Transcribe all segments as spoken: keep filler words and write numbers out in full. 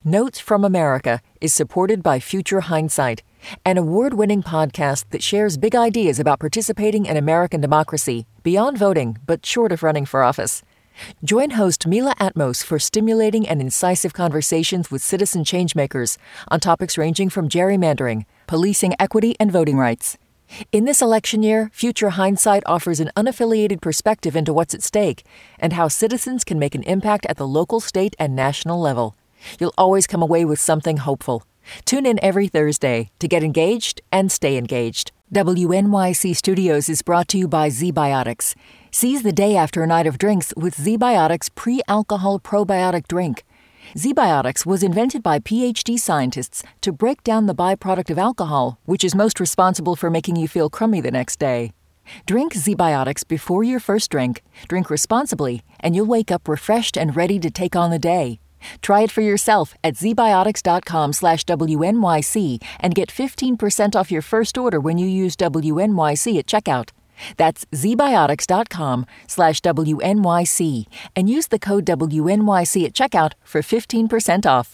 Notes from America is supported by Future Hindsight, an award-winning podcast that shares big ideas about participating in American democracy, beyond voting, but short of running for office. Join host Mila Atmos for stimulating and incisive conversations with citizen changemakers on topics ranging from gerrymandering, policing equity, and voting rights. In this election year, Future Hindsight offers an unaffiliated perspective into what's at stake and how citizens can make an impact at the local, state, and national level. You'll always come away with something hopeful. Tune in every Thursday to get engaged and stay engaged. W N Y C Studios is brought to you by ZBiotics. Seize the day after a night of drinks with ZBiotics pre-alcohol probiotic drink. ZBiotics was invented by P H D scientists to break down the byproduct of alcohol, which is most responsible for making you feel crummy the next day. Drink ZBiotics before your first drink, drink responsibly, and you'll wake up refreshed and ready to take on the day. Try it for yourself at zbiotics.com slash WNYC and get fifteen percent off your first order when you use W N Y C at checkout. That's zbiotics.com slash WNYC and use the code W N Y C at checkout for fifteen percent off.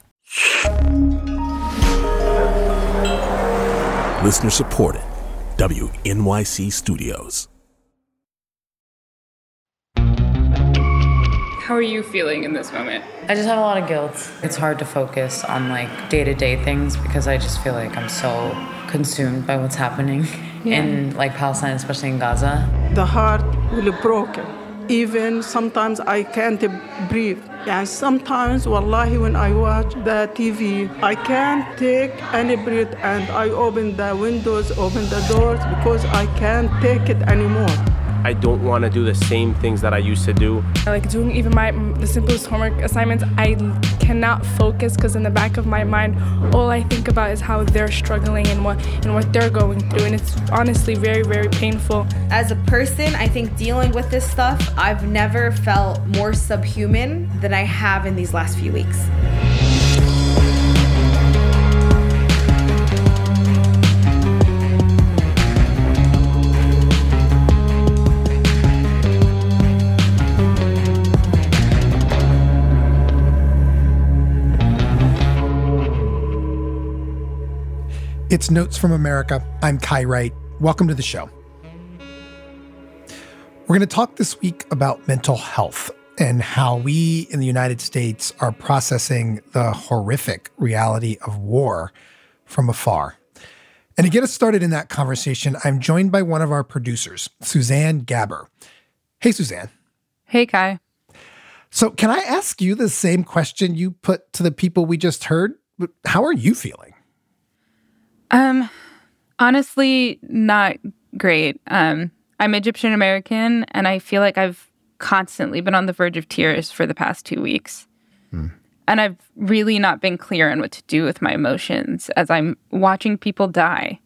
Listener supported. W N Y C Studios. How are you feeling in this moment? I just have a lot of guilt. It's hard to focus on like day-to-day things because I just feel like I'm so consumed by what's happening yeah. in like Palestine, especially in Gaza. The heart will be broken. Even sometimes I can't breathe. And sometimes, wallahi, when I watch the T V, I can't take any breath and I open the windows, open the doors because I can't take it anymore. I don't want to do the same things that I used to do. Like doing even my the simplest homework assignments, I cannot focus because in the back of my mind, all I think about is how they're struggling and what and what they're going through, and it's honestly very, very painful. As a person, I think dealing with this stuff, I've never felt more subhuman than I have in these last few weeks. It's Notes from America. I'm Kai Wright. Welcome to the show. We're going to talk this week about mental health and how we in the United States are processing the horrific reality of war from afar. And to get us started in that conversation, I'm joined by one of our producers, Suzanne Gaber. Hey, Suzanne. Hey, Kai. So can I ask you the same question you put to the people we just heard? How are you feeling? Um, honestly, not great. Um, I'm Egyptian American, and I feel like I've constantly been on the verge of tears for the past two weeks. Hmm. And I've really not been clear on what to do with my emotions as I'm watching people die.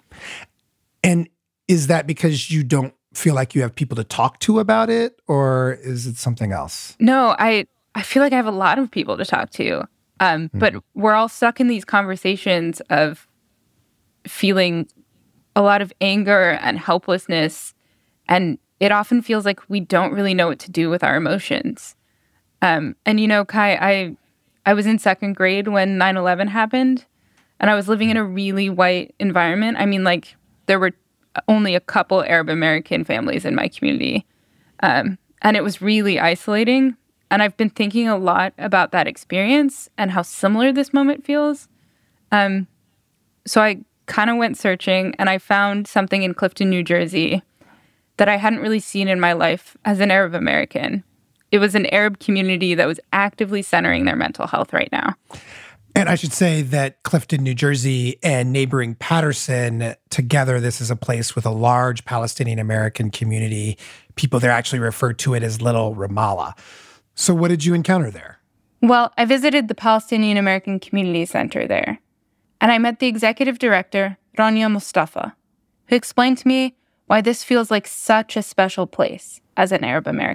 And is that because you don't feel like you have people to talk to about it, or is it something else? No, I, I feel like I have a lot of people to talk to. Um, hmm. But we're all stuck in these conversations of feeling a lot of anger and helplessness, and it often feels like we don't really know what to do with our emotions. Um, and you know, Kai, I I was in second grade when nine eleven happened, and I was living in a really white environment. I mean, like, there were only a couple Arab American families in my community, um, and it was really isolating. And I've been thinking a lot about that experience and how similar this moment feels. Um, so I kind of went searching, and I found something in Clifton, New Jersey that I hadn't really seen in my life as an Arab American. It was an Arab community that was actively centering their mental health right now. And I should say that Clifton, New Jersey and neighboring Patterson, together, this is a place with a large Palestinian American community. People there actually refer to it as Little Ramallah. So what did you encounter there? Well, I visited the Palestinian American Community Center there. And I met the executive director, Rania Mustafa, who explained to me why this feels like such a special place as an Arab American.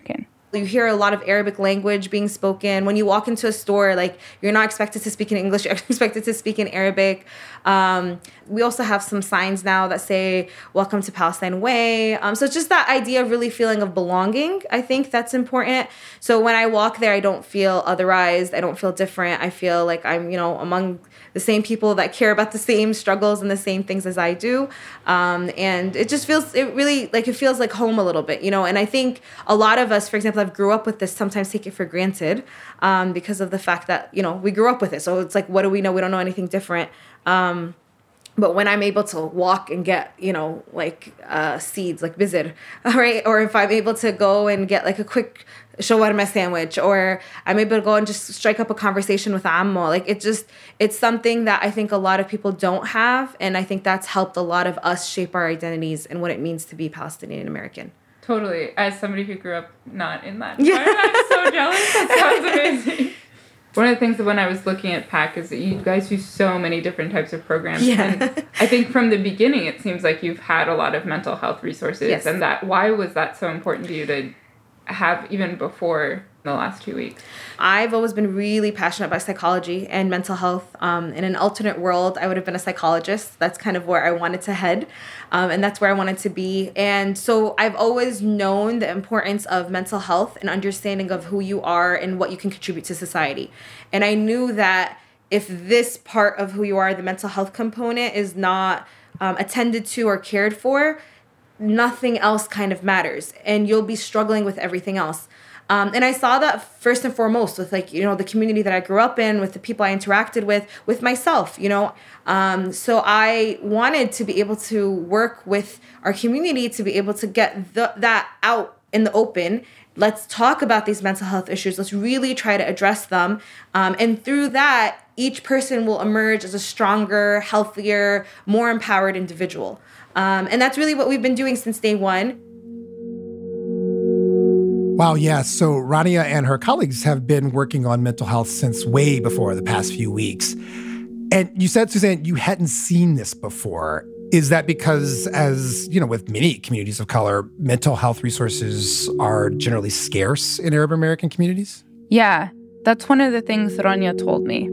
You hear a lot of Arabic language being spoken. When you walk into a store, like, you're not expected to speak in English, you're expected to speak in Arabic. Um, we also have some signs now that say, welcome to Palestine Way. Um, so it's just that idea of really feeling of belonging. I think that's important. So when I walk there, I don't feel otherized. I don't feel different. I feel like I'm, you know, among the same people that care about the same struggles and the same things as I do. Um, and it just feels, it really, like, it feels like home a little bit, you know? And I think a lot of us, for example, I've grew up with this, sometimes take it for granted um, because of the fact that, you know, we grew up with it. So it's like, what do we know? We don't know anything different. Um, but when I'm able to walk and get, you know, like uh, seeds, like bizir, right? Or if I'm able to go and get like a quick shawarma sandwich, or I'm able to go and just strike up a conversation with Ammo. Like, it just, it's something that I think a lot of people don't have. And I think that's helped a lot of us shape our identities and what it means to be Palestinian American. Totally. As somebody who grew up not in that environment, yeah. I'm so jealous. That sounds amazing. One of the things that when I was looking at PAC is that you guys do so many different types of programs. Yeah. And I think from the beginning, it seems like you've had a lot of mental health resources. Yes. And that, why was that so important to you to have even before the last two weeks? I've always been really passionate about psychology and mental health. Um, in an alternate world, I would have been a psychologist. That's kind of where I wanted to head. Um, and that's where I wanted to be. And so I've always known the importance of mental health and understanding of who you are and what you can contribute to society. And I knew that if this part of who you are, the mental health component, is not um, attended to or cared for, nothing else kind of matters. And you'll be struggling with everything else. Um, and I saw that first and foremost with, like, you know, the community that I grew up in, with the people I interacted with, with myself, you know. Um, so I wanted to be able to work with our community to be able to get the, that out in the open. Let's talk about these mental health issues. Let's really try to address them. Um, and through that, each person will emerge as a stronger, healthier, more empowered individual. Um, and that's really what we've been doing since day one. Wow, yeah. So Rania and her colleagues have been working on mental health since way before the past few weeks. And you said, Suzanne, you hadn't seen this before. Is that because, as you know, with many communities of color, mental health resources are generally scarce in Arab American communities? Yeah, that's one of the things that Rania told me.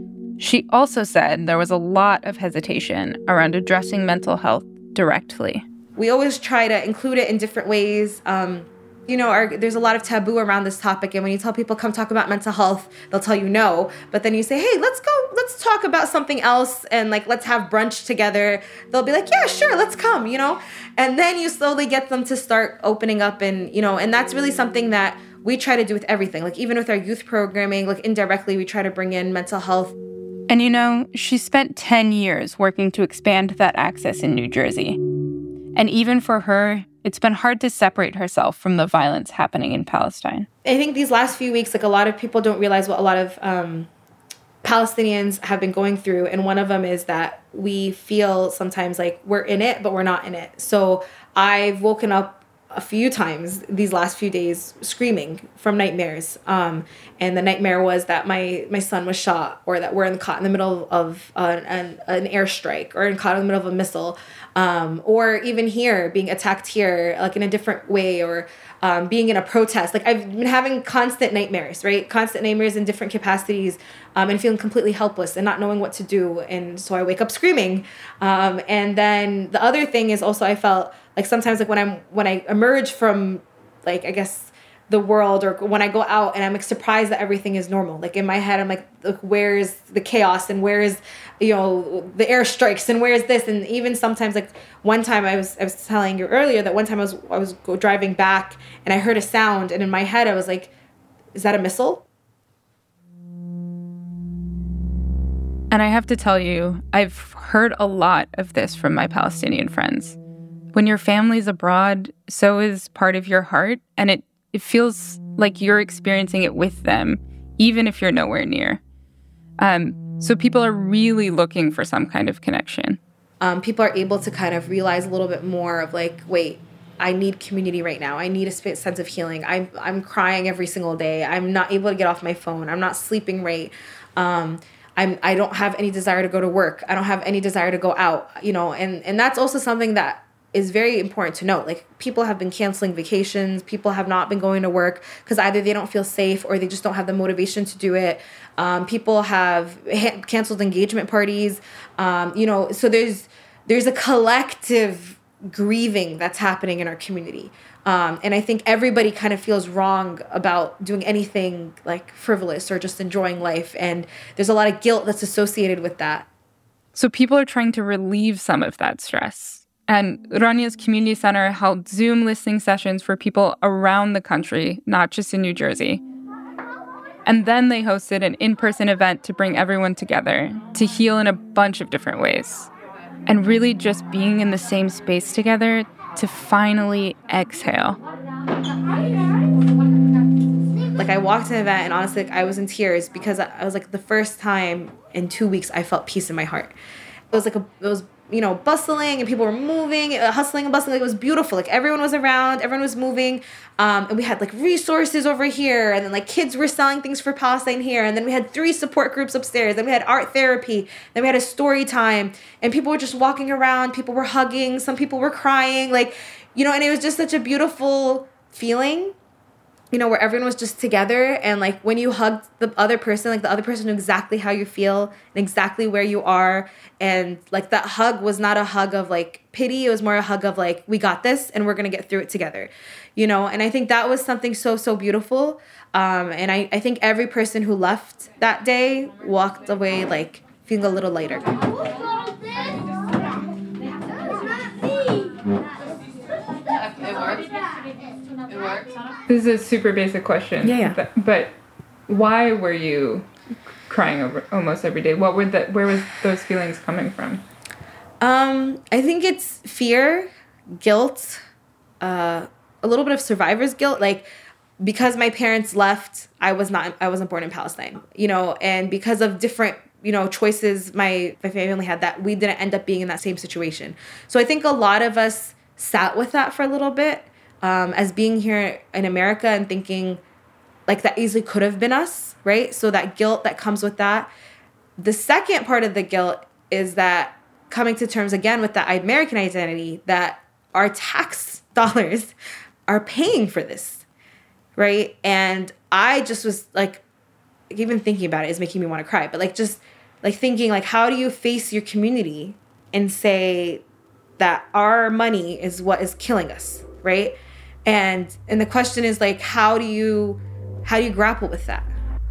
She also said there was a lot of hesitation around addressing mental health directly. We always try to include it in different ways. Um, you know, our, there's a lot of taboo around this topic. And when you tell people, come talk about mental health, they'll tell you no. But then you say, hey, let's go, let's talk about something else. And like, let's have brunch together. They'll be like, yeah, sure, let's come, you know. And then you slowly get them to start opening up. And, you know, and that's really something that we try to do with everything. Like, even with our youth programming, like indirectly, we try to bring in mental health. And, you know, she spent ten years working to expand that access in New Jersey. And even for her, it's been hard to separate herself from the violence happening in Palestine. I think these last few weeks, like, a lot of people don't realize what a lot of um, Palestinians have been going through. And one of them is that we feel sometimes like we're in it, but we're not in it. So I've woken up a few times these last few days screaming from nightmares. Um, and the nightmare was that my, my son was shot, or that we're in, caught in the middle of uh, an, an airstrike, or caught in the middle of a missile. Um, or even here, being attacked here, like in a different way, or um, being in a protest. Like, I've been having constant nightmares, right? Constant nightmares in different capacities, um, and feeling completely helpless and not knowing what to do. And so I wake up screaming. Um, and then the other thing is also, I felt like sometimes, like when I'm when I emerge from, like, I guess, the world, or when I go out and I'm like surprised that everything is normal. Like, in my head, I'm like, look, where is the chaos, and where is, you know, the airstrikes, and where is this? And even sometimes, like, one time I was I was telling you earlier that one time I was I was go driving back and I heard a sound, and in my head I was like, is that a missile? And I have to tell you, I've heard a lot of this from my Palestinian friends. When your family's abroad, so is part of your heart, and it It feels like you're experiencing it with them, even if you're nowhere near. Um, so people are really looking for some kind of connection. Um, people are able to kind of realize a little bit more of like, wait, I need community right now. I need a sense of healing. I'm I'm crying every single day. I'm not able to get off my phone. I'm not sleeping right. Um, I'm I don't have any desire to go to work. I don't have any desire to go out. You know, and and that's also something that is very important to note. Like, people have been canceling vacations. People have not been going to work because either they don't feel safe or they just don't have the motivation to do it. Um, people have ha- canceled engagement parties. Um, you know, so there's there's a collective grieving that's happening in our community. Um, and I think everybody kind of feels wrong about doing anything like frivolous or just enjoying life. And there's a lot of guilt that's associated with that. So people are trying to relieve some of that stress. And Ranya's Community Center held Zoom listening sessions for people around the country, not just in New Jersey. And then they hosted an in-person event to bring everyone together to heal in a bunch of different ways. And really just being in the same space together to finally exhale. Like, I walked to an event and honestly, like, I was in tears because I was like, the first time in two weeks I felt peace in my heart. It was like, a, it was, you know, bustling and people were moving, uh, hustling and bustling. Like, it was beautiful. Like, everyone was around, everyone was moving. Um, and we had like resources over here. And then like kids were selling things for Palestine here. And then we had three support groups upstairs. Then we had art therapy. Then we had a story time. And people were just walking around. People were hugging. Some people were crying. Like, you know, and it was just such a beautiful feeling, you know, where everyone was just together. And like, when you hugged the other person, like the other person knew exactly how you feel and exactly where you are. And like, that hug was not a hug of like pity. It was more a hug of like, we got this and we're going to get through it together, you know? And I think that was something so, so beautiful. Um, and I, I think every person who left that day walked away like feeling a little lighter. This is a super basic question. Yeah, yeah. But, but why were you crying over almost every day? What were the, where was those feelings coming from? Um, I think it's fear, guilt, uh, a little bit of survivor's guilt. Like, because my parents left, I was not, I wasn't born in Palestine, you know, and because of different, you know, choices my, my family had, that we didn't end up being in that same situation. So I think a lot of us sat with that for a little bit. Um, as being here in America and thinking like that easily could have been us, right? So that guilt that comes with that. The second part of the guilt is that coming to terms again with that American identity, that our tax dollars are paying for this, right? And I just was like, even thinking about it is making me want to cry, but like just like thinking like, how do you face your community and say that our money is what is killing us, right? And and the question is like, how do you how do you grapple with that?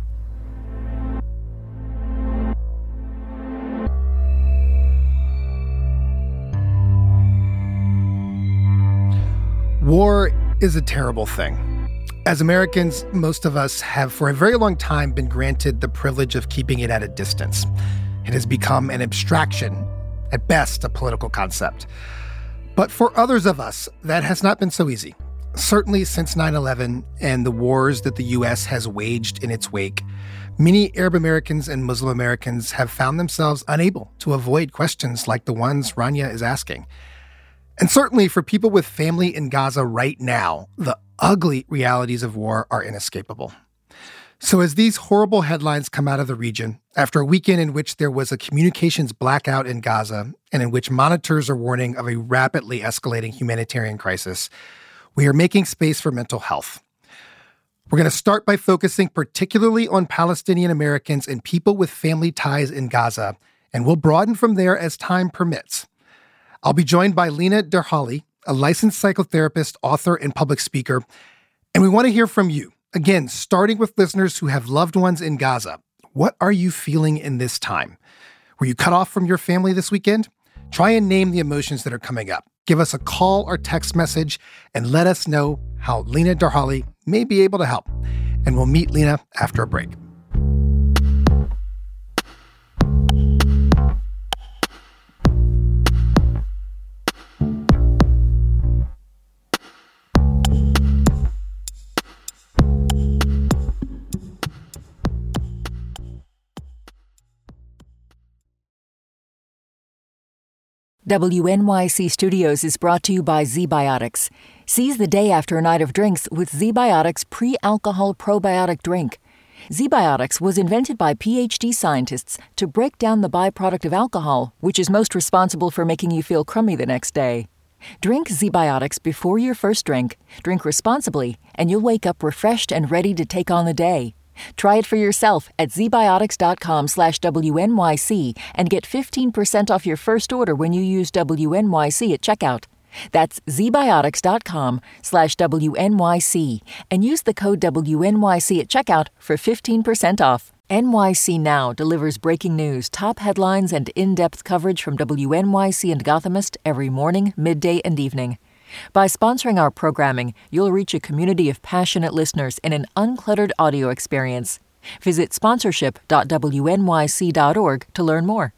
War is a terrible thing. As Americans, most of us have for a very long time been granted the privilege of keeping it at a distance. It has become an abstraction, at best a political concept. But for others of us, that has not been so easy. Certainly since nine eleven and the wars that the U S has waged in its wake, many Arab Americans and Muslim Americans have found themselves unable to avoid questions like the ones Rania is asking. And certainly for people with family in Gaza right now, the ugly realities of war are inescapable. So as these horrible headlines come out of the region, after a weekend in which there was a communications blackout in Gaza and in which monitors are warning of a rapidly escalating humanitarian crisis, we are making space for mental health. We're going to start by focusing particularly on Palestinian Americans and people with family ties in Gaza, and we'll broaden from there as time permits. I'll be joined by Lina Derhally, a licensed psychotherapist, author, and public speaker, and we want to hear from you. Again, starting with listeners who have loved ones in Gaza. What are you feeling in this time? Were you cut off from your family this weekend? Try and name the emotions that are coming up. Give us a call or text message and let us know how Lina Derhally may be able to help. And we'll meet Lina after a break. W N Y C Studios is brought to you by ZBiotics. Seize the day after a night of drinks with ZBiotics pre-alcohol probiotic drink. ZBiotics was invented by P H D scientists to break down the byproduct of alcohol, which is most responsible for making you feel crummy the next day. Drink ZBiotics before your first drink, drink responsibly, and you'll wake up refreshed and ready to take on the day. Try it for yourself at zbiotics.com slash WNYC and get fifteen percent off your first order when you use W N Y C at checkout. That's zbiotics.com slash WNYC and use the code W N Y C at checkout for fifteen percent off. N Y C Now delivers breaking news, top headlines, and in-depth coverage from W N Y C and Gothamist every morning, midday, and evening. By sponsoring our programming, you'll reach a community of passionate listeners in an uncluttered audio experience. Visit sponsorship dot W N Y C dot org to learn more.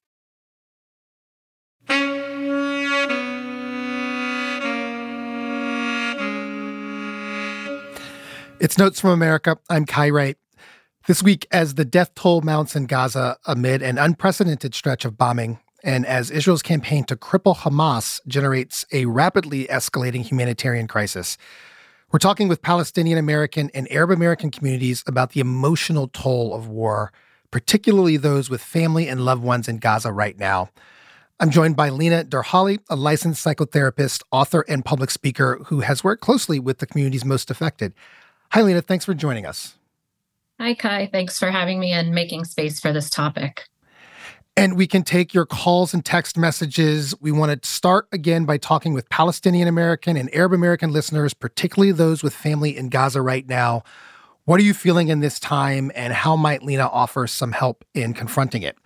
It's Notes from America. I'm Kai Wright. This week, as the death toll mounts in Gaza amid an unprecedented stretch of bombing, and as Israel's campaign to cripple Hamas generates a rapidly escalating humanitarian crisis, we're talking with Palestinian American and Arab American communities about the emotional toll of war, particularly those with family and loved ones in Gaza right now. I'm joined by Lina Darhali, a licensed psychotherapist, author, and public speaker who has worked closely with the communities most affected. Hi, Lina. Thanks for joining us. Hi, Kai. Thanks for having me and making space for this topic. And we can take your calls and text messages. We want to start again by talking with Palestinian American and Arab American listeners, particularly those with family in Gaza right now. What are you feeling in this time, and how might Lina offer some help in confronting it?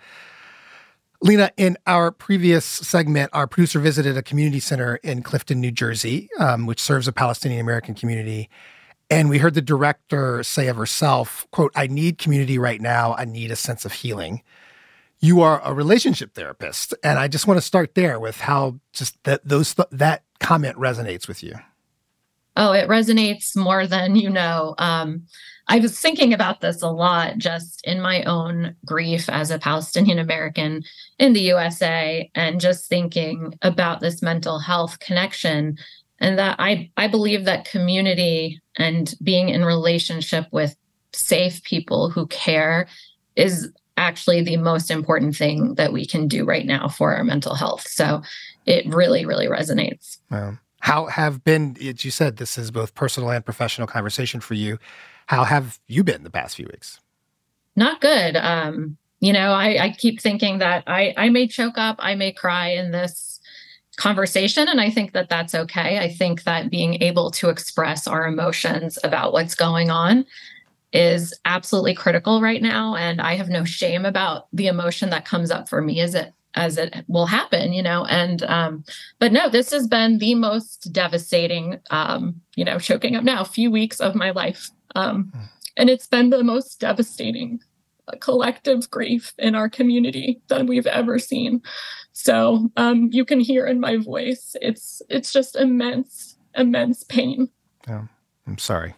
Lina, in our previous segment, our producer visited a community center in Clifton, New Jersey, um, which serves a Palestinian American community. And we heard the director say of herself, quote, "I need community right now. I need a sense of healing." You are a relationship therapist, and I just want to start there with how just that those that comment resonates with you. Oh, it resonates more than you know. Um, I was thinking about this a lot just in my own grief as a Palestinian American in the U S A, and just thinking about this mental health connection. And that I, I believe that community and being in relationship with safe people who care is actually the most important thing that we can do right now for our mental health. So it really, really resonates. Um, how have been, as you said, this is both personal and professional conversation for you. How have you been the past few weeks? Not good. Um, you know, I, I keep thinking that I, I may choke up, I may cry in this conversation. And I think that that's okay. I think that being able to express our emotions about what's going on is absolutely critical right now. And I have no shame about the emotion that comes up for me as it as it will happen, you know, and um, but no, this has been the most devastating, um, you know, choking up now, few weeks of my life. Um, and it's been the most devastating collective grief in our community that we've ever seen. So um, you can hear in my voice, it's it's just immense, immense pain. Oh, I'm sorry.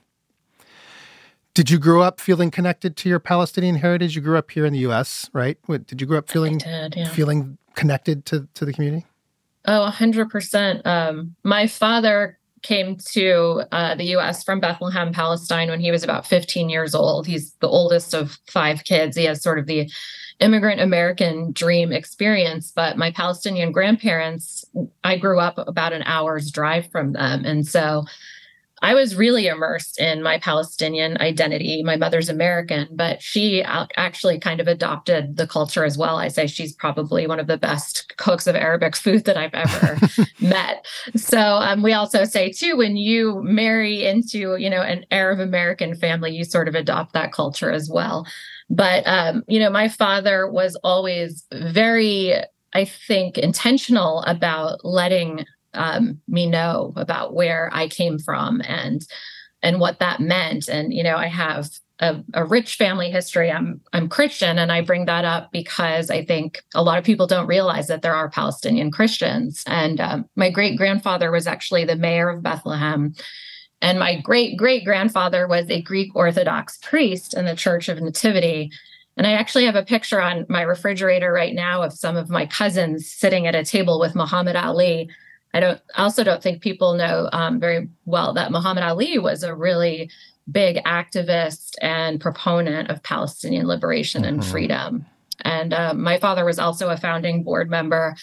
Did you grow up feeling connected to your Palestinian heritage? You grew up here in the U S, right? What, did you grow up feeling did, yeah. feeling connected to, to the community? Oh, one hundred percent. Um, my father came to uh, the U S from Bethlehem, Palestine, when he was about fifteen years old. He's the oldest of five kids. He has sort of the immigrant American dream experience. But my Palestinian grandparents, I grew up about an hour's drive from them. And so I was really immersed in my Palestinian identity. My mother's American, but she actually kind of adopted the culture as well. I say she's probably one of the best cooks of Arabic food that I've ever met. So um, we also say too, when you marry into, you know, an Arab American family, you sort of adopt that culture as well. But, um, you know, my father was always very, I think, intentional about letting Um, me know about where I came from and and what that meant. And, you know, I have a, a rich family history. I'm I'm Christian, and I bring that up because I think a lot of people don't realize that there are Palestinian Christians. And um, my great grandfather was actually the mayor of Bethlehem. And my great great grandfather was a Greek Orthodox priest in the Church of Nativity. And I actually have a picture on my refrigerator right now of some of my cousins sitting at a table with Muhammad Ali. I don't I also don't think people know um, very well that Muhammad Ali was a really big activist and proponent of Palestinian liberation mm-hmm. and freedom. And uh, my father was also a founding board member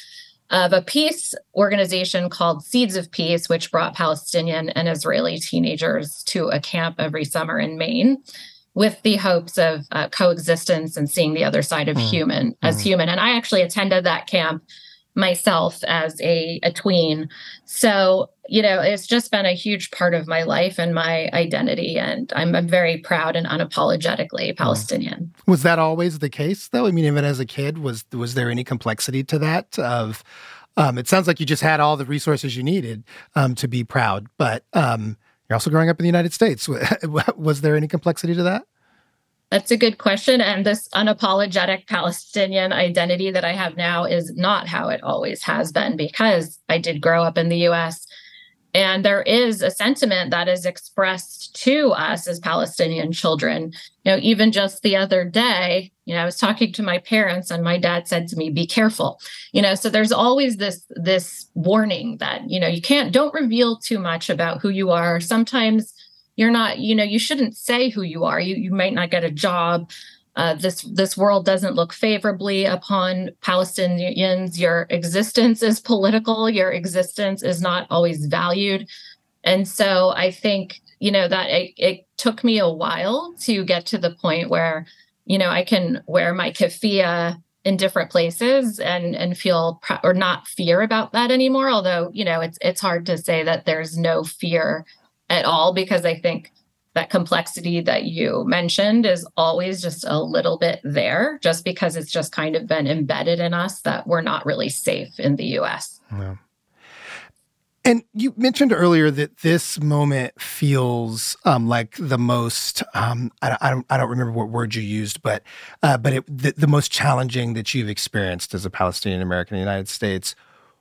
of a peace organization called Seeds of Peace, which brought Palestinian and Israeli teenagers to a camp every summer in Maine with the hopes of uh, coexistence and seeing the other side of mm. human as mm. human. And I actually attended that camp myself as a, a tween. So, you know, it's just been a huge part of my life and my identity. And I'm, I'm very proud and unapologetically Palestinian. Was that always the case, though? I mean, even as a kid, was was there any complexity to that? Of um, it sounds like you just had all the resources you needed um, to be proud, but um, you're also growing up in the United States. Was there any complexity to that? That's a good question. And this unapologetic Palestinian identity that I have now is not how it always has been, because I did grow up in the U S. And there is a sentiment that is expressed to us as Palestinian children. You know, even just the other day, you know, I was talking to my parents and my dad said to me, be careful. You know, so there's always this, this warning that, you know, you can't, don't reveal too much about who you are. Sometimes you're not, you know, you shouldn't say who you are. You you might not get a job. Uh, this this world doesn't look favorably upon Palestinians. Your existence is political. Your existence is not always valued. And so I think, you know, that it, it took me a while to get to the point where, you know, I can wear my keffiyeh in different places and and feel pr- or not fear about that anymore. Although, you know, it's it's hard to say that there's no fear at all, because I think that complexity that you mentioned is always just a little bit there, just because it's just kind of been embedded in us that we're not really safe in the U S. Yeah. And you mentioned earlier that this moment feels um, like the most, um, I, I, don't, I don't remember what word you used, but uh, but it, the, the most challenging that you've experienced as a Palestinian American in the United States.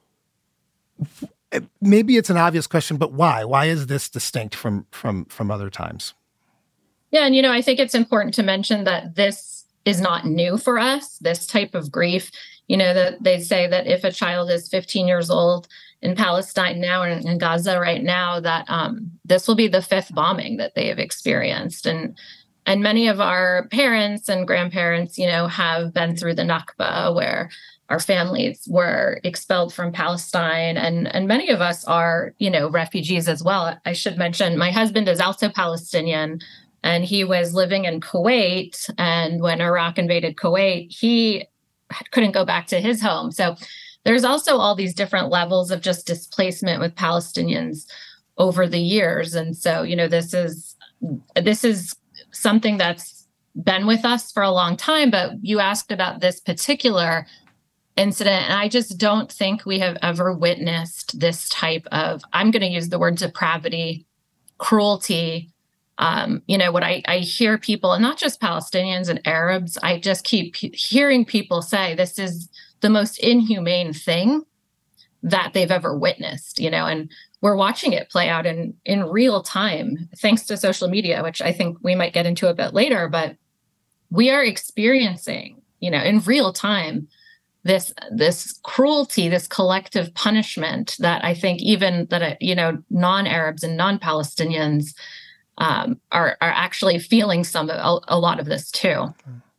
Maybe it's an obvious question, but why? Why is this distinct from from from other times? Yeah, and you know, I think it's important to mention that this is not new for us, this type of grief. You know, that they say that if a child is fifteen years old in Palestine now and in Gaza right now, that um, this will be the fifth bombing that they have experienced. And and many of our parents and grandparents, you know, have been through the Nakba, where our families were expelled from Palestine. And, and many of us are, you know, refugees as well. I should mention my husband is also Palestinian, and he was living in Kuwait. And when Iraq invaded Kuwait, he couldn't go back to his home. So there's also all these different levels of just displacement with Palestinians over the years. And so, you know, this is this is something that's been with us for a long time. But you asked about this particular incident, and I just don't think we have ever witnessed this type of, I'm going to use the word depravity, cruelty. Um, you know, what I, I hear people, and not just Palestinians and Arabs, I just keep hearing people say this is the most inhumane thing that they've ever witnessed, you know, and we're watching it play out in, in real time, thanks to social media, which I think we might get into a bit later, but we are experiencing, you know, in real time, this this cruelty, this collective punishment that I think even that, you know, non-Arabs and non-Palestinians um, are, are actually feeling some a, a lot of this too.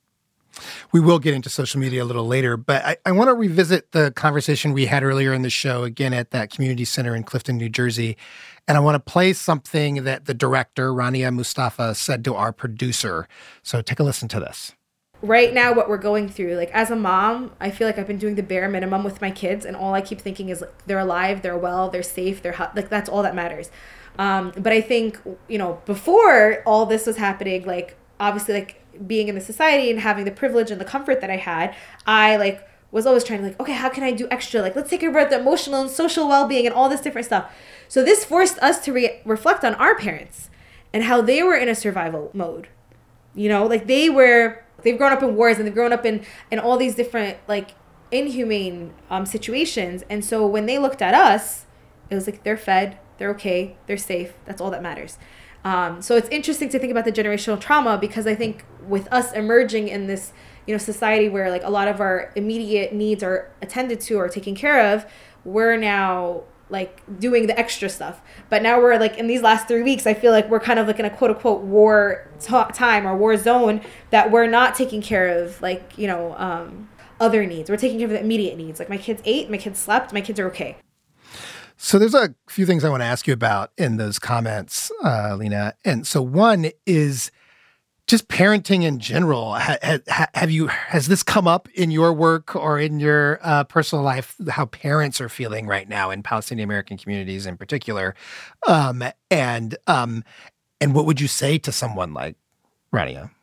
We will get into social media a little later, but I, I want to revisit the conversation we had earlier in the show, again, at that community center in Clifton, New Jersey. And I want to play something that the director, Rania Mustafa, said to our producer. So take a listen to this. Right now, what we're going through, like as a mom, I feel like I've been doing the bare minimum with my kids, and all I keep thinking is like, they're alive, they're well, they're safe, they're like that's all that matters. Um, but I think, you know, before all this was happening, like obviously like being in the society and having the privilege and the comfort that I had, I like was always trying to like, okay, how can I do extra? Like, let's take care about the emotional and social well-being and all this different stuff. So this forced us to re- reflect on our parents and how they were in a survival mode. You know, like they were, they've grown up in wars and they've grown up in, in all these different like inhumane um, situations. And so when they looked at us, it was like, they're fed, they're okay, they're safe. That's all that matters. Um, so it's interesting to think about the generational trauma, because I think with us emerging in this, you know, society where like a lot of our immediate needs are attended to or taken care of, we're now like doing the extra stuff. But now we're like in these last three weeks, I feel like we're kind of like in a quote unquote war t- time or war zone that we're not taking care of, like, you know, um, other needs. We're taking care of the immediate needs. Like my kids ate, my kids slept, my kids are okay. So there's a few things I want to ask you about in those comments, uh, Lena. And so one is just parenting in general. Ha, ha, have you, has this come up in your work or in your uh, personal life, how parents are feeling right now in Palestinian American communities in particular? Um, and, um, and what would you say to someone like Rania?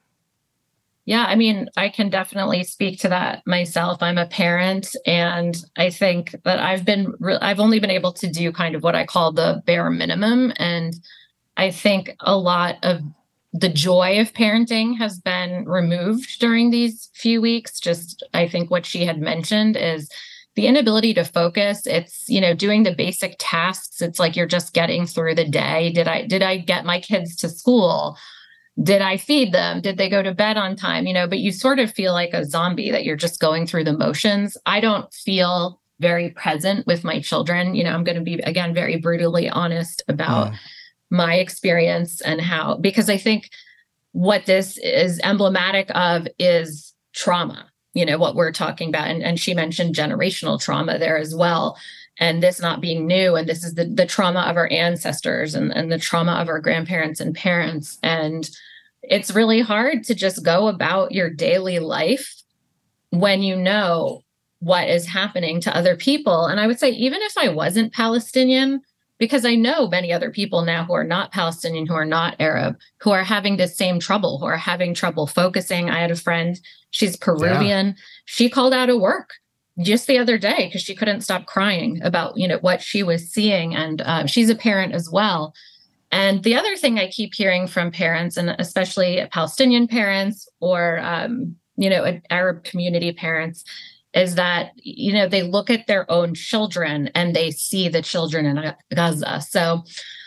Yeah, I mean, I can definitely speak to that myself. I'm a parent, and I think that I've been, re- I've only been able to do kind of what I call the bare minimum. And I think a lot of the joy of parenting has been removed during these few weeks. Just, I think what she had mentioned is the inability to focus. It's, you know, doing the basic tasks. It's like you're just getting through the day. Did I, did I get my kids to school? Did I feed them? Did they go to bed on time? You know, but you sort of feel like a zombie that you're just going through the motions. I don't feel very present with my children. You know, I'm going to be, again, very brutally honest about mm. my experience and how, because I think what this is emblematic of is trauma, you know, what we're talking about. And, and she mentioned generational trauma there as well. And this not being new. And this is the, the trauma of our ancestors and, and the trauma of our grandparents and parents. And it's really hard to just go about your daily life when you know what is happening to other people. And I would say, even if I wasn't Palestinian, because I know many other people now who are not Palestinian, who are not Arab, who are having this same trouble, who are having trouble focusing. I had a friend, she's Peruvian. Yeah. She called out of work just the other day because she couldn't stop crying about, you know, what she was seeing. And uh, she's a parent as well. And the other thing I keep hearing from parents, and especially Palestinian parents or, um, you know, Arab community parents, is that, you know, they look at their own children and they see the children in Gaza. So,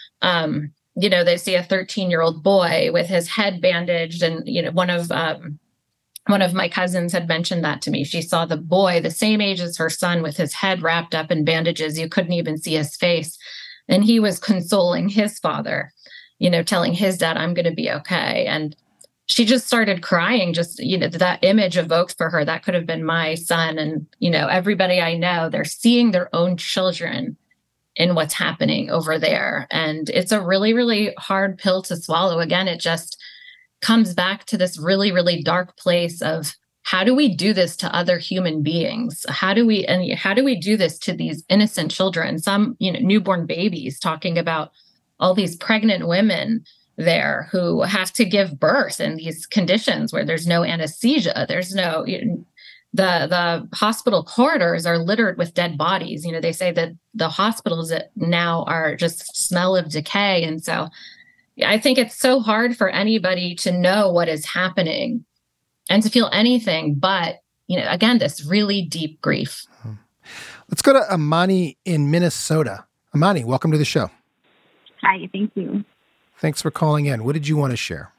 um, you know, they see a thirteen-year-old boy with his head bandaged. And, you know, one of um, one of my cousins had mentioned that to me. She saw the boy, the same age as her son, with his head wrapped up in bandages. You couldn't even see his face. And he was consoling his father, you know, telling his dad, I'm going to be okay. And she just started crying. Just, you know, that image evoked for her, that could have been my son. And, you know, everybody I know, they're seeing their own children in what's happening over there. And it's a really, really hard pill to swallow. Again, it just comes back to this really, really dark place of, how do we do this to other human beings? How do we, and how do we do this to these innocent children? Some, you know, newborn babies, talking about all these pregnant women there who have to give birth in these conditions where there's no anesthesia. There's no, you know, the, the hospital corridors are littered with dead bodies. You know, they say that the hospitals now are just smell of decay. And so I think it's so hard for anybody to know what is happening and to feel anything but, you know, again, this really deep grief. Let's go to Amani in Minnesota. Amani, welcome to the show. Hi, thank you. Thanks for calling in. What did you want to share?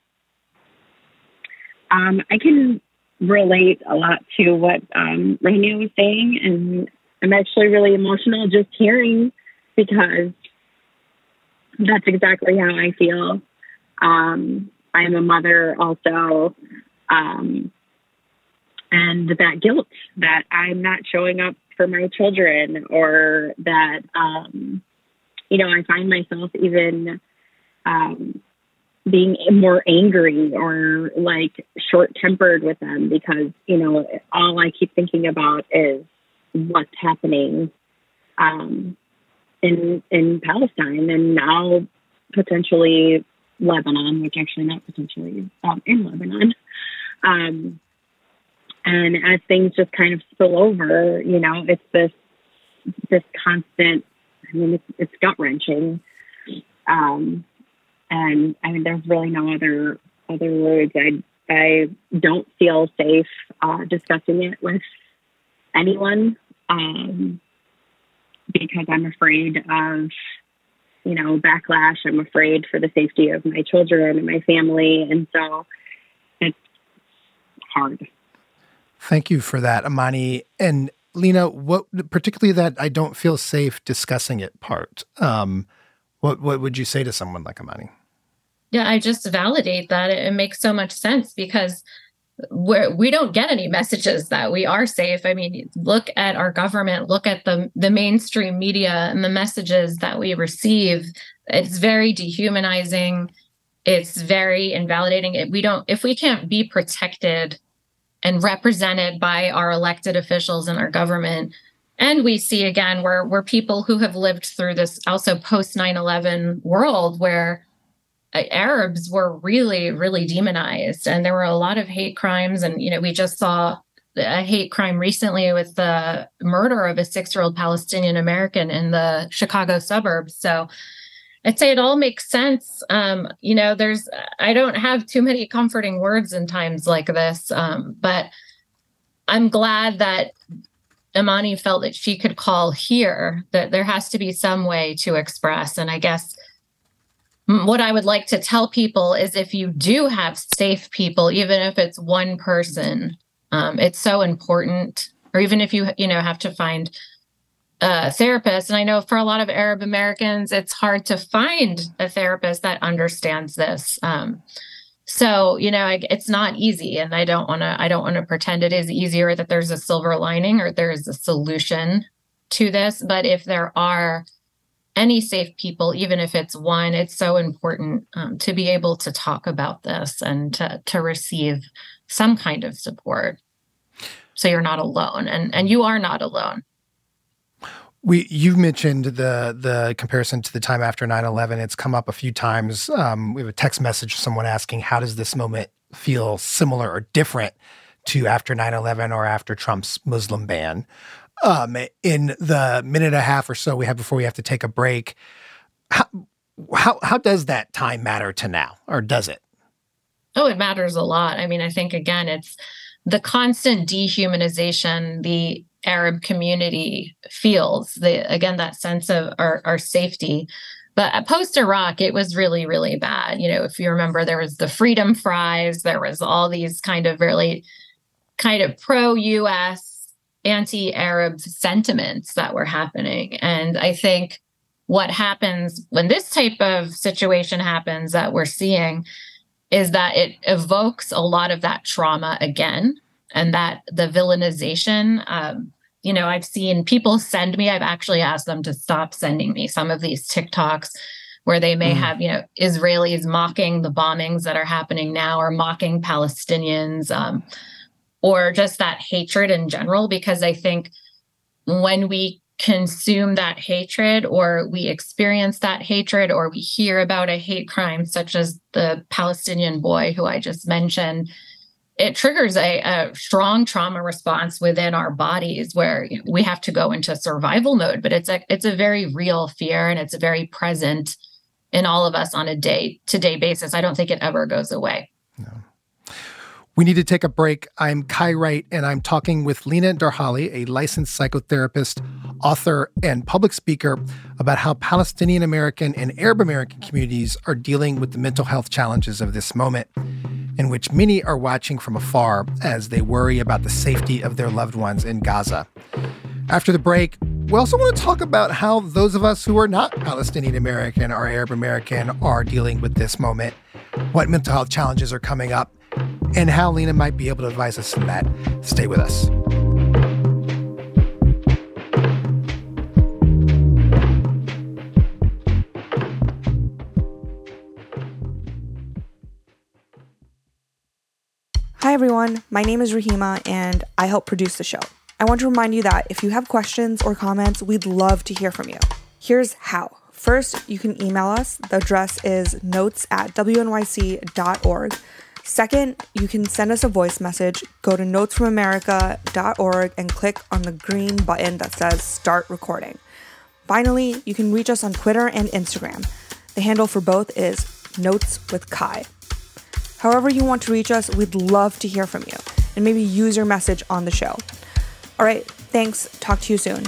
Um, I can relate a lot to what um, Rania was saying, and I'm actually really emotional just hearing, because that's exactly how I feel. Um, I'm a mother also. Um, and that guilt that I'm not showing up for my children, or that, um, you know, I find myself even um, being more angry or like short-tempered with them because, you know, all I keep thinking about is what's happening um, in in Palestine, and now potentially Lebanon, which actually not potentially um, in Lebanon. Um, and as things just kind of spill over, you know, it's this, this constant, I mean, it's, it's gut wrenching. Um, and I mean, there's really no other, other words. I, I don't feel safe, uh, discussing it with anyone, um, because I'm afraid of, you know, backlash. I'm afraid for the safety of my children and my family. And so it's hard. Thank you for that, Amani. And Lena, what, particularly that I don't feel safe discussing it part, um, what, what would you say to someone like Amani? Yeah, I just validate that. It, it makes so much sense, because where we don't get any messages that we are safe. I mean, look at our government, look at the the mainstream media and the messages that we receive. It's very dehumanizing. It's very invalidating. If we don't, if we can't be protected and represented by our elected officials in our government, and we see again, we're, we're people who have lived through this also post nine eleven world where Arabs were really, really demonized, and there were a lot of hate crimes. And, you know, we just saw a hate crime recently with the murder of a six-year-old Palestinian American in the Chicago suburbs. So I'd say it all makes sense. Um, you know, there's, I don't have too many comforting words in times like this, um, but I'm glad that Imani felt that she could call here, that there has to be some way to express. And I guess what I would like to tell people is if you do have safe people, even if it's one person, um, it's so important. Or even if you, you know, have to find a therapist. And I know for a lot of Arab Americans, it's hard to find a therapist that understands this. Um, so, you know, I, it's not easy. And I don't want to, I don't want to pretend it is easy or that there's a silver lining or there is a solution to this. But if there are any safe people, even if it's one, it's so important um, to be able to talk about this and to, to receive some kind of support. So you're not alone, and, and you are not alone. We, you've mentioned the the comparison to the time after nine eleven. It's come up a few times. Um, we have a text message from someone asking, how does this moment feel similar or different to after nine eleven or after Trump's Muslim ban? Um, in the minute and a half or so we have before we have to take a break, how, how, how does that time matter to now, or does it? Oh, it matters a lot. I mean, I think, again, it's the constant dehumanization the Arab community feels, the, again, that sense of our, our safety. But post-Iraq, it was really, really bad. You know, if you remember, there was the Freedom Fries, there was all these kind of really kind of pro-U S anti-Arab sentiments that were happening. And I think what happens when this type of situation happens that we're seeing is that it evokes a lot of that trauma again, and that the villainization. Um, you know, I've seen people send me, I've actually asked them to stop sending me some of these TikToks where they may mm. have, you know, Israelis mocking the bombings that are happening now or mocking Palestinians. Um, or just that hatred in general, because I think when we consume that hatred or we experience that hatred or we hear about a hate crime such as the Palestinian boy who I just mentioned, it triggers a, a strong trauma response within our bodies where we have to go into survival mode. But it's a, it's a very real fear, and it's very present in all of us on a day-to-day basis. I don't think it ever goes away. No. We need to take a break. I'm Kai Wright, and I'm talking with Lina Darhali, a licensed psychotherapist, author, and public speaker, about how Palestinian American and Arab American communities are dealing with the mental health challenges of this moment, in which many are watching from afar as they worry about the safety of their loved ones in Gaza. After the break, we also want to talk about how those of us who are not Palestinian American or Arab American are dealing with this moment, what mental health challenges are coming up, and how Lina might be able to advise us in that. Stay with us. Hi, everyone. My name is Rahima, and I help produce the show. I want to remind you that if you have questions or comments, we'd love to hear from you. Here's how. First, you can email us. The address is notes at w n y c dot org. Second, you can send us a voice message. Go to notes from america dot org and click on the green button that says Start Recording. Finally, you can reach us on Twitter and Instagram. The handle for both is Notes with Kai. However you want to reach us, we'd love to hear from you and maybe use your message on the show. All right, thanks. Talk to you soon.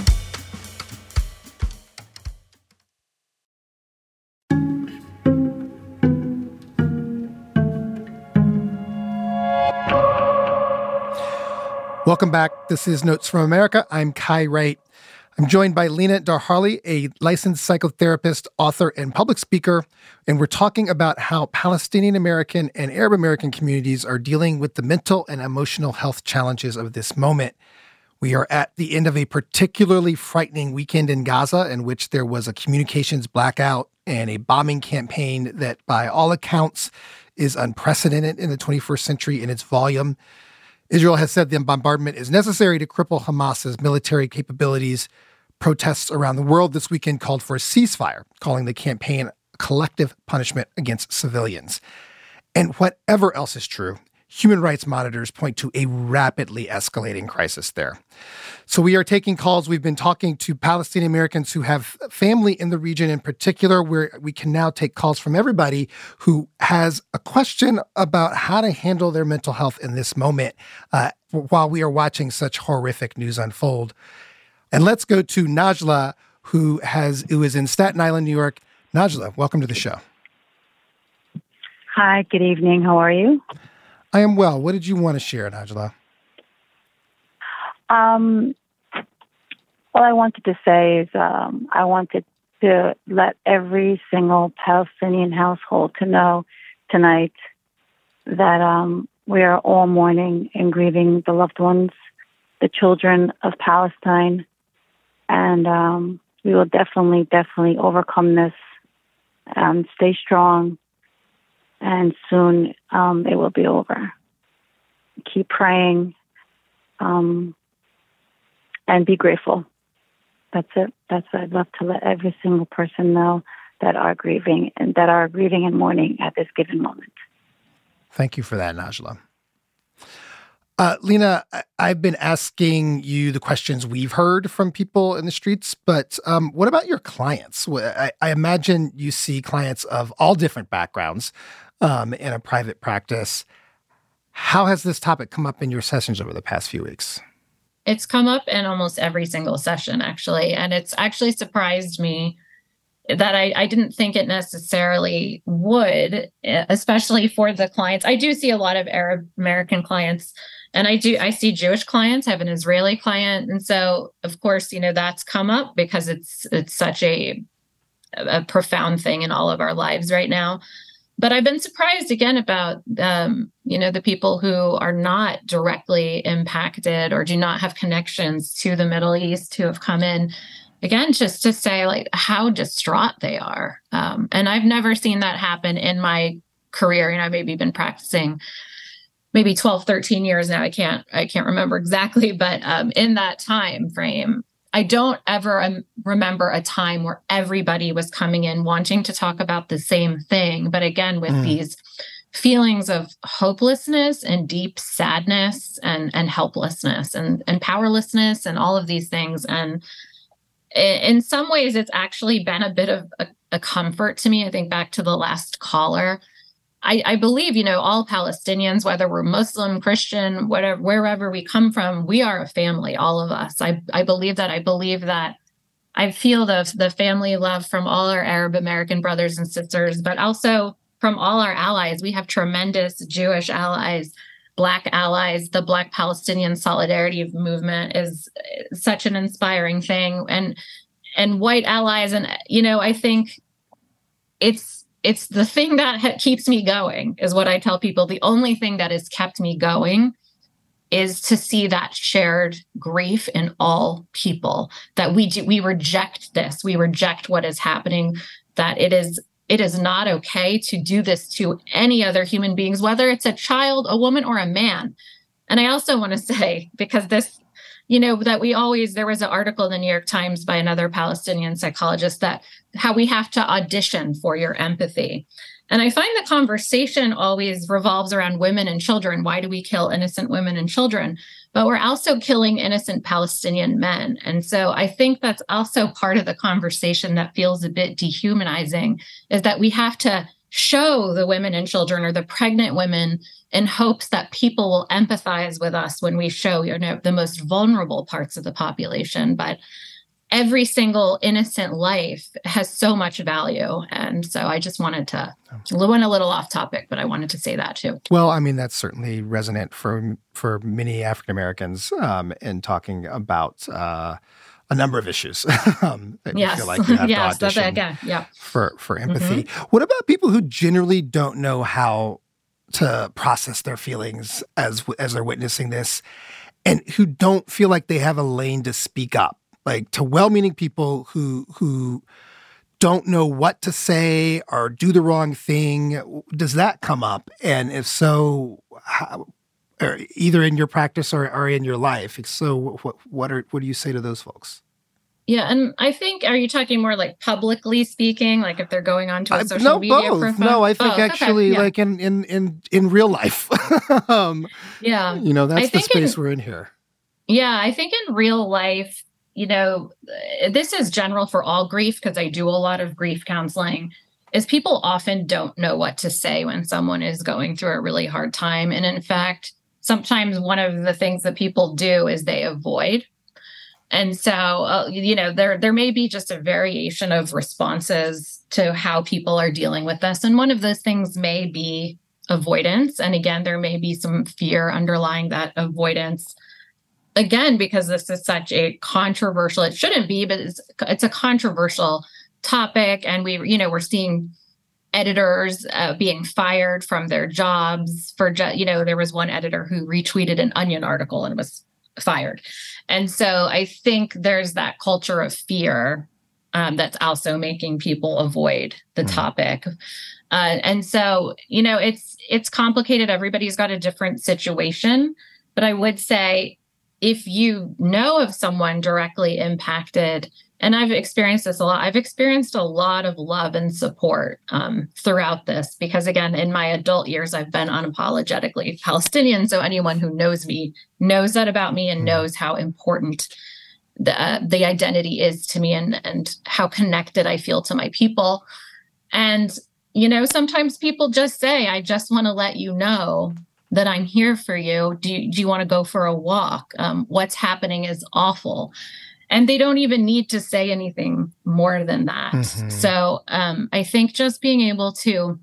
Welcome back. This is Notes from America. I'm Kai Wright. I'm joined by Lina Darharli, a licensed psychotherapist, author, and public speaker, and we're talking about how Palestinian American and Arab American communities are dealing with the mental and emotional health challenges of this moment. We are at the end of a particularly frightening weekend in Gaza in which there was a communications blackout and a bombing campaign that, by all accounts, is unprecedented in the twenty-first century in its volume. Israel has said the bombardment is necessary to cripple Hamas's military capabilities. Protests around the world this weekend called for a ceasefire, calling the campaign a collective punishment against civilians. And whatever else is true, human rights monitors point to a rapidly escalating crisis there. So we are taking calls. We've been talking to Palestinian Americans who have family in the region in particular, where we can now take calls from everybody who has a question about how to handle their mental health in this moment uh, while we are watching such horrific news unfold. And let's go to Najla, who has who is in Staten Island, New York. Najla, welcome to the show. Hi, good evening. How are you? I am well. What did you want to share, Najla? Um, all I wanted to say is um, I wanted to let every single Palestinian household to know tonight that um, we are all mourning and grieving the loved ones, the children of Palestine, and um, we will definitely, definitely overcome this. Um, stay strong, and soon um, it will be over. Keep praying. Um, And be grateful. That's it. That's what I'd love to let every single person know that are grieving and that are grieving and mourning at this given moment. Thank you for that, Najla. Uh, Lina, I've been asking you the questions we've heard from people in the streets, but um, what about your clients? I, I imagine you see clients of all different backgrounds um, in a private practice. How has this topic come up in your sessions over the past few weeks? It's come up in almost every single session, actually. And it's actually surprised me that I, I didn't think it necessarily would, especially for the clients. I do see a lot of Arab American clients, and I do I see Jewish clients. I have an Israeli client. And so, of course, you know, that's come up because it's it's such a, a profound thing in all of our lives right now. But I've been surprised again about, um, you know, the people who are not directly impacted or do not have connections to the Middle East who have come in, again, just to say like how distraught they are. Um, and I've never seen that happen in my career. You know, I've maybe been practicing maybe twelve, thirteen years now. I can't, I can't remember exactly, but um, in that time frame, I don't ever um, remember a time where everybody was coming in wanting to talk about the same thing. But again, with mm. these feelings of hopelessness and deep sadness and, and helplessness and, and powerlessness and all of these things. And in some ways, it's actually been a bit of a, a comfort to me. I think back to the last caller. I, I believe, you know, all Palestinians, whether we're Muslim, Christian, whatever, wherever we come from, we are a family, all of us. I, I believe that. I believe that I feel the, the family love from all our Arab American brothers and sisters, but also from all our allies. We have tremendous Jewish allies, Black allies. The Black Palestinian Solidarity Movement is such an inspiring thing, and and white allies. And, you know, I think it's, It's the thing that ha- keeps me going, is what I tell people. The only thing that has kept me going is to see that shared grief in all people, that we do, we reject this. We reject what is happening, that it is it is not okay to do this to any other human beings, whether it's a child, a woman, or a man. And I also want to say, because this, you know, that we always, there was an article in the New York Times by another Palestinian psychologist that how we have to audition for your empathy. And I find the conversation always revolves around women and children. Why do we kill innocent women and children? But we're also killing innocent Palestinian men. And so I think that's also part of the conversation that feels a bit dehumanizing, is that we have to show the women and children or the pregnant women in hopes that people will empathize with us when we show, you know, the most vulnerable parts of the population. But every single innocent life has so much value. And so I just wanted to, went a little off topic, but I wanted to say that too. Well, I mean, that's certainly resonant for for many African Americans um, in talking about uh, a number of issues. um, that yes. you feel like you have yes, to audition that's it. Yeah. for, for empathy. Mm-hmm. What about people who generally don't know how to process their feelings as as they're witnessing this, and who don't feel like they have a lane to speak up, like to well-meaning people who who don't know what to say or do the wrong thing? Does that come up? And if so, how, or either in your practice or, or in your life? If so, what what are what do you say to those folks? Yeah, and I think, are you talking more like publicly speaking, like if they're going on to a social I, no, media both. profile? No, I think oh, actually okay. yeah. like in, in, in, in real life. um, yeah. You know, that's I the space in, we're in here. Yeah, I think in real life, you know, this is general for all grief because I do a lot of grief counseling, is people often don't know what to say when someone is going through a really hard time. And in fact, sometimes one of the things that people do is they avoid. And so, uh, you know, there there may be just a variation of responses to how people are dealing with this. And one of those things may be avoidance. And again, there may be some fear underlying that avoidance. Again, because this is such a controversial, it shouldn't be, but it's, it's a controversial topic. And we, you know, we're seeing editors uh, being fired from their jobs for, ju- you know, there was one editor who retweeted an Onion article and was fired. And so I think there's that culture of fear um, that's also making people avoid the mm. topic. Uh, and so, you know, it's it's complicated. Everybody's got a different situation. But I would say if you know of someone directly impacted, and I've experienced this a lot, I've experienced a lot of love and support um, throughout this, because again, in my adult years, I've been unapologetically Palestinian. So anyone who knows me knows that about me and knows how important the, uh, the identity is to me and, and how connected I feel to my people. And, you know, sometimes people just say, I just want to let you know that I'm here for you. Do you, do you want to go for a walk? Um, what's happening is awful. And they don't even need to say anything more than that. Mm-hmm. So um, I think just being able to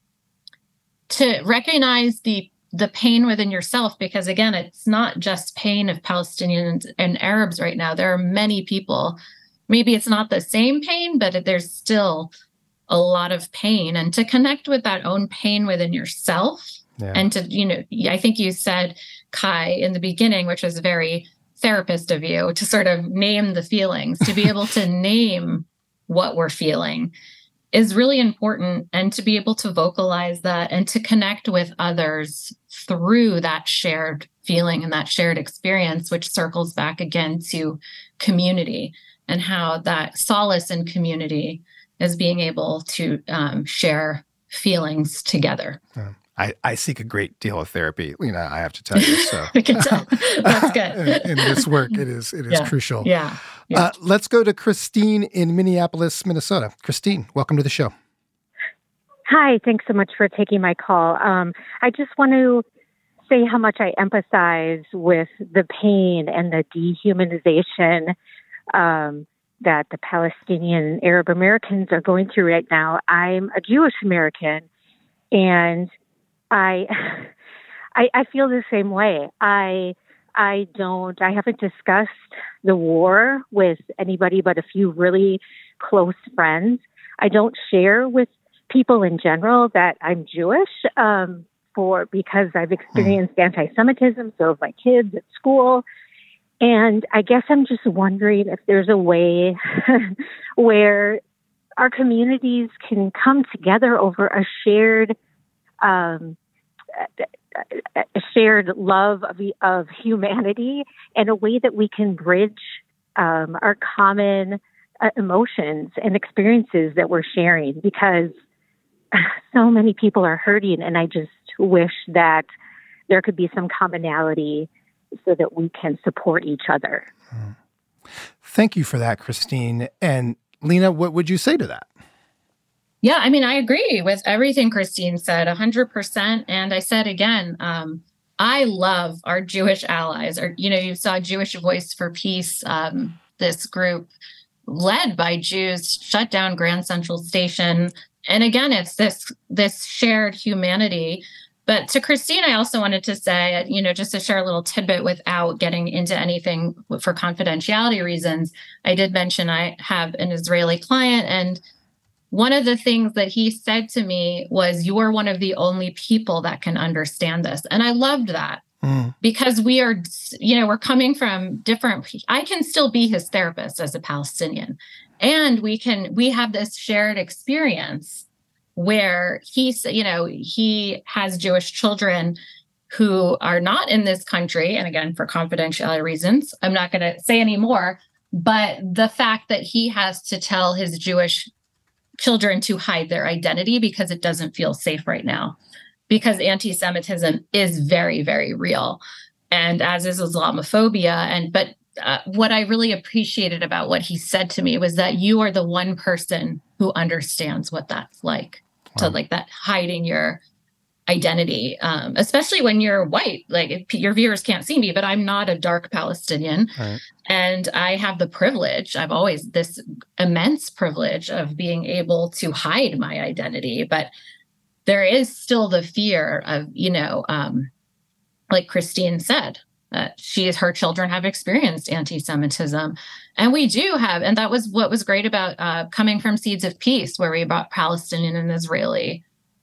to recognize the the pain within yourself, because again, it's not just pain of Palestinians and Arabs right now. There are many people. Maybe it's not the same pain, but there's still a lot of pain. And to connect with that own pain within yourself, yeah. and to, you know, I think you said, Kai, in the beginning, which was very therapist of you, to sort of name the feelings, to be able to name what we're feeling is really important, and to be able to vocalize that and to connect with others through that shared feeling and that shared experience, which circles back again to community and how that solace in community is being able to um, share feelings together. Yeah. I, I seek a great deal of therapy, Lena, I have to tell you. So I can tell. That's good. in, in this work, it is it is yeah. crucial. Yeah. yeah. Uh, let's go to Christine in Minneapolis, Minnesota. Christine, welcome to the show. Hi, thanks so much for taking my call. Um, I just want to say how much I empathize with the pain and the dehumanization um, that the Palestinian Arab Americans are going through right now. I'm a Jewish American, and I, I, I feel the same way. I, I don't, I haven't discussed the war with anybody but a few really close friends. I don't share with people in general that I'm Jewish, um, for, because I've experienced mm. anti-Semitism, so have my kids at school. And I guess I'm just wondering if there's a way where our communities can come together over a shared Um, a shared love of, of humanity, and a way that we can bridge um, our common uh, emotions and experiences that we're sharing, because so many people are hurting, and I just wish that there could be some commonality so that we can support each other. Thank you for that, Christine. And Lena, what would you say to that? Yeah, I mean, I agree with everything Christine said, one hundred percent. And I said again, um, I love our Jewish allies. Or, you know, you saw Jewish Voice for Peace, um, this group led by Jews, shut down Grand Central Station. And again, it's this this shared humanity. But to Christine, I also wanted to say, you know, just to share a little tidbit without getting into anything for confidentiality reasons. I did mention I have an Israeli client, and one of the things that he said to me was, "You are one of the only people that can understand this." And I loved that mm. because we are, you know, we're coming from different, I can still be his therapist as a Palestinian. And we can, we have this shared experience where he's, you know, he has Jewish children who are not in this country. And again, for confidentiality reasons, I'm not going to say any more, but the fact that he has to tell his Jewish children to hide their identity because it doesn't feel safe right now, because anti-Semitism is very, very real. And as is Islamophobia. And, but uh, what I really appreciated about what he said to me was that you are the one person who understands what that's like. Wow. To like that hiding your identity, um, especially when you're white. Like if your viewers can't see me, but I'm not a dark Palestinian. Right. And I have the privilege, I've always this immense privilege of being able to hide my identity. But there is still the fear of, you know, um, like Christine said, uh, she is, her children have experienced anti-Semitism. And we do have, and that was what was great about uh, coming from Seeds of Peace, where we brought Palestinian and Israeli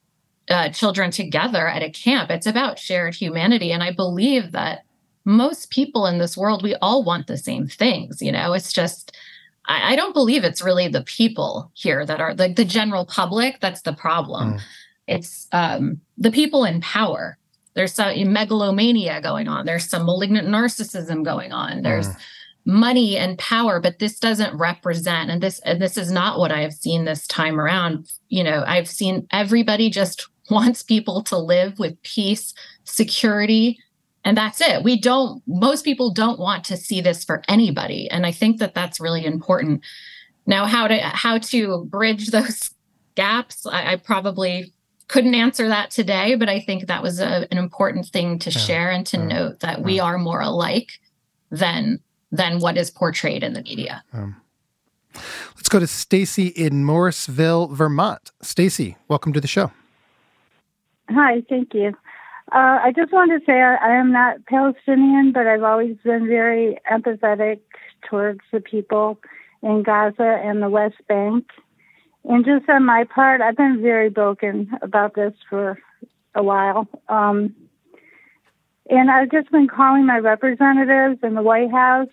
uh, children together at a camp. It's about shared humanity. And I believe that most people in this world, we all want the same things. You know, it's just, I, I don't believe it's really the people here that are like the general public. That's the problem. Mm. It's um, the people in power. There's some megalomania going on. There's some malignant narcissism going on. There's mm. money and power, but this doesn't represent, and this and this is not what I have seen this time around. You know, I've seen everybody just wants people to live with peace, security, and that's it. We don't, most people don't want to see this for anybody. And I think that that's really important. Now, how to how to bridge those gaps, I, I probably couldn't answer that today, but I think that was a, an important thing to yeah. share and to yeah. note that yeah. we are more alike than than what is portrayed in the media. Um, let's go to Stacy in Morrisville, Vermont. Stacy, welcome to the show. Hi, thank you. Uh, I just wanted to say I, I am not Palestinian, but I've always been very empathetic towards the people in Gaza and the West Bank. And just on my part, I've been very broken about this for a while. Um, and I've just been calling my representatives in the White House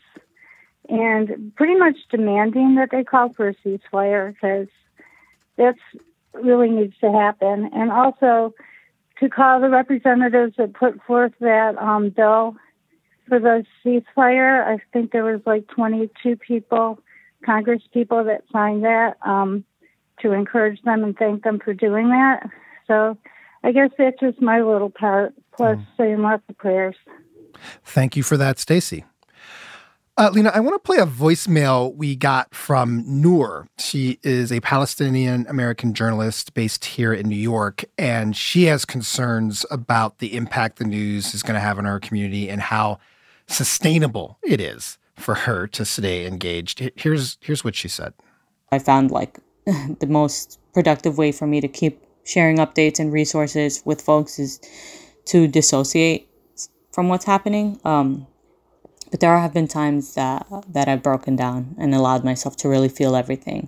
and pretty much demanding that they call for a ceasefire, because that's really needs to happen. And also to call the representatives that put forth that um, bill for the ceasefire. I think there was like twenty-two people, Congress people that signed that. Um, to encourage them and thank them for doing that. So I guess that's just my little part, plus mm. saying lots of prayers. Thank you for that, Stacy. Uh, Lena, I want to play a voicemail we got from Noor. She is a Palestinian-American journalist based here in New York, and she has concerns about the impact the news is going to have on our community and how sustainable it is for her to stay engaged. Here's, here's what she said. I found like the most productive way for me to keep sharing updates and resources with folks is to dissociate from what's happening. Um, but there have been times that that I've broken down and allowed myself to really feel everything.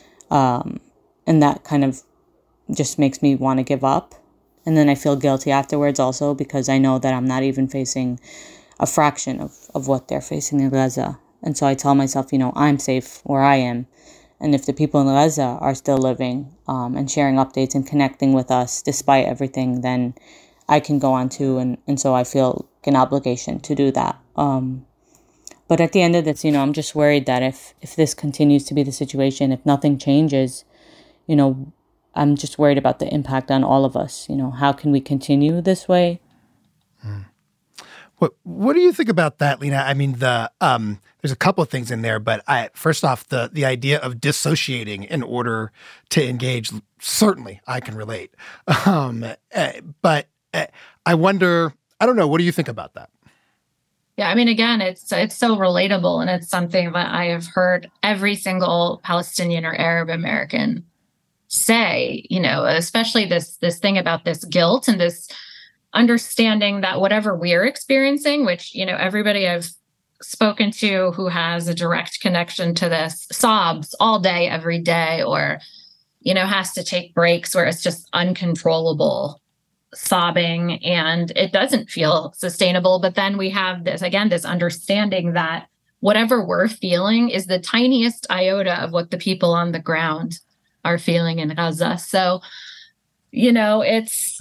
Um, and that kind of just makes me want to give up. And then I feel guilty afterwards also, because I know that I'm not even facing a fraction of, of what they're facing in Gaza. And so I tell myself, you know, I'm safe where I am. And if the people in Gaza are still living um, and sharing updates and connecting with us despite everything, then I can go on too. And, and so I feel an obligation to do that. Um, but at the end of this, you know, I'm just worried that if, if this continues to be the situation, if nothing changes, you know, I'm just worried about the impact on all of us. You know, how can we continue this way? Mm. What What do you think about that, Lena? I mean, the um, there's a couple of things in there, but I, first off, the the idea of dissociating in order to engage, certainly I can relate. Um, uh, but uh, I wonder, I don't know, what do you think about that? Yeah, I mean, again, it's it's so relatable, and it's something that I have heard every single Palestinian or Arab American say. You know, especially this this thing about this guilt and this understanding that whatever we're experiencing, which, you know, everybody I've spoken to who has a direct connection to this sobs all day, every day, or, you know, has to take breaks where it's just uncontrollable sobbing and it doesn't feel sustainable. But then we have this, again, this understanding that whatever we're feeling is the tiniest iota of what the people on the ground are feeling in Gaza. So, you know, it's,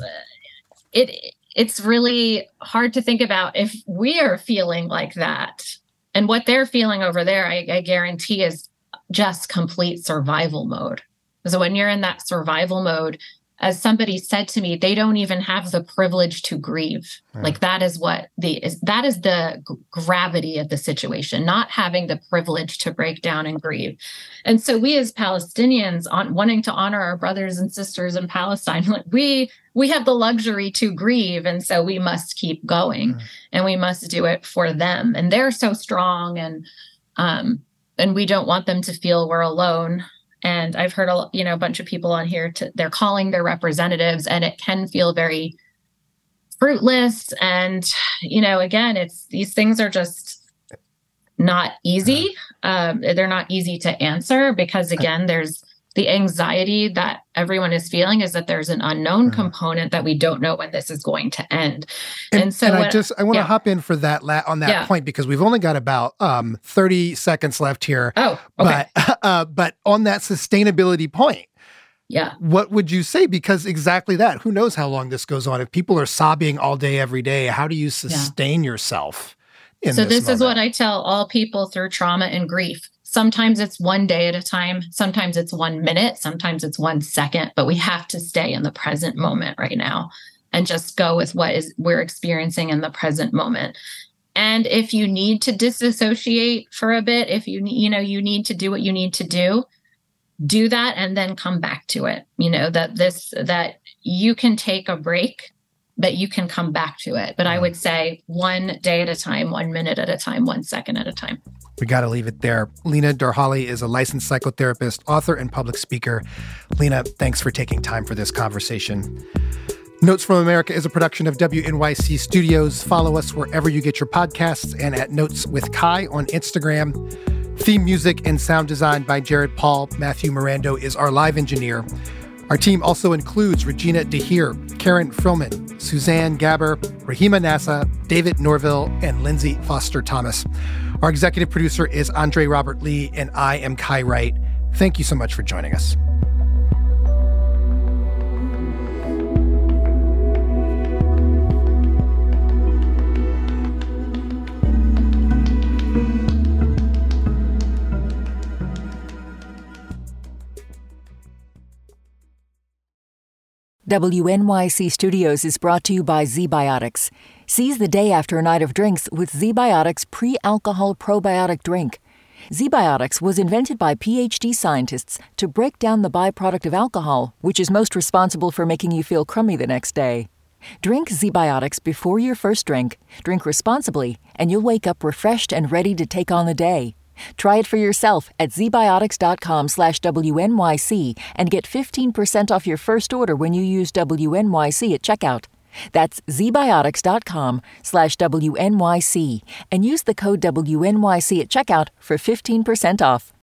it, it's really hard to think about if we are feeling like that, and what they're feeling over there, I, I guarantee is just complete survival mode. So when you're in that survival mode, as somebody said to me, they don't even have the privilege to grieve. Yeah. Like that is what the is that is the g- gravity of the situation, not having the privilege to break down and grieve. And so we as Palestinians, on wanting to honor our brothers and sisters in Palestine, like we we have the luxury to grieve, and so we must keep going, yeah. and we must do it for them. And they're so strong, and um, and we don't want them to feel we're alone. And I've heard a you know a bunch of people on here. To, they're calling their representatives, and it can feel very fruitless. And you know, again, it's these things are just not easy. Um, they're not easy to answer because, again, there's the anxiety that everyone is feeling is that there's an unknown mm-hmm. component that we don't know when this is going to end. And, and so and what, I just, I want to yeah. hop in for that la- on that yeah. point, because we've only got about um, thirty seconds left here. Oh, okay. But, uh, but on that sustainability point, yeah, what would you say? Because exactly that, who knows how long this goes on? If people are sobbing all day, every day, how do you sustain yeah. yourself in so this this moment? is what I tell all people through trauma and grief. Sometimes it's one day at a time. Sometimes it's one minute. Sometimes it's one second. But we have to stay in the present moment right now and just go with what is we're experiencing in the present moment. And if you need to disassociate for a bit, if you you know you need to do what you need to do, do that and then come back to it. You know that this that you can take a break, but you can come back to it. But I would say one day at a time, one minute at a time, one second at a time. We got to leave it there. Lina Darhali is a licensed psychotherapist, author, and public speaker. Lina, thanks for taking time for this conversation. Notes from America is a production of W N Y C Studios. Follow us wherever you get your podcasts and at Notes with Kai on Instagram. Theme music and sound design by Jared Paul. Matthew Mirando is our live engineer. Our team also includes Regina DeHeer, Karen Frillman, Suzanne Gaber, Rahima Nassa, David Norville, and Lindsay Foster Thomas. Our executive producer is Andre Robert Lee, and I am Kai Wright. Thank you so much for joining us. W N Y C Studios is brought to you by ZBiotics. Seize the day after a night of drinks with ZBiotics pre-alcohol probiotic drink. ZBiotics was invented by P H D scientists to break down the byproduct of alcohol, which is most responsible for making you feel crummy the next day. Drink ZBiotics before your first drink, drink responsibly, and you'll wake up refreshed and ready to take on the day. Try it for yourself at zbiotics.com slash WNYC and get fifteen percent off your first order when you use W N Y C at checkout. That's zbiotics.com slash WNYC and use the code W N Y C at checkout for fifteen percent off.